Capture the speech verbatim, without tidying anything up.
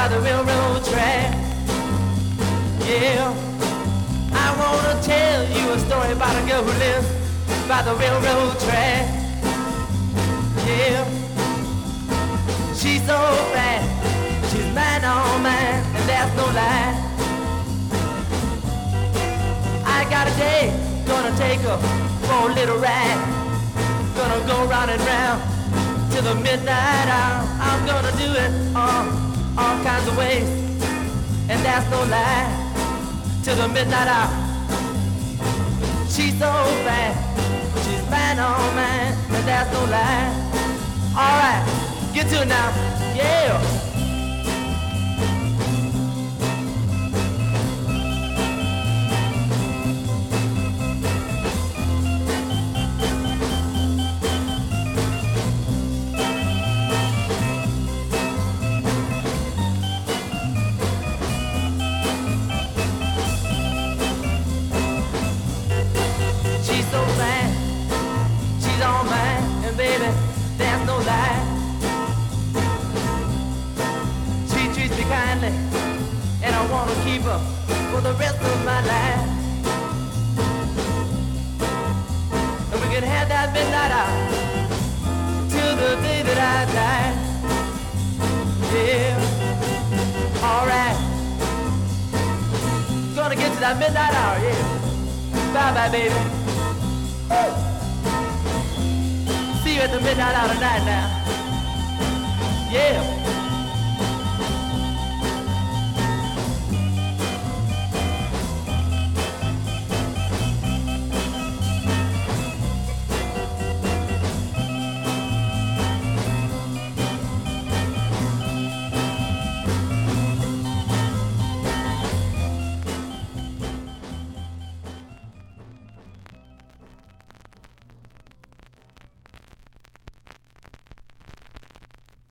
by the railroad track. Yeah, I wanna tell you a story about a girl who lives by the railroad track. Yeah, she's so bad, she's mine, oh man, and that's no lie. I got a day, gonna take her for a little ride. Gonna go round and round till the midnight hour. I'm gonna do it all, all kinds of ways, and that's no lie. Till the midnight hour. She's so bad, she's mine, oh man, and that's no lie. Alright, get to it now, yeah. Baby, there's no lie. She treats me kindly, and I wanna keep her for the rest of my life. And we can have that midnight hour till the day that I die. Yeah, alright. Gonna get to that midnight hour, yeah. Bye bye, baby. Woo! See you at the midnight hour tonight now.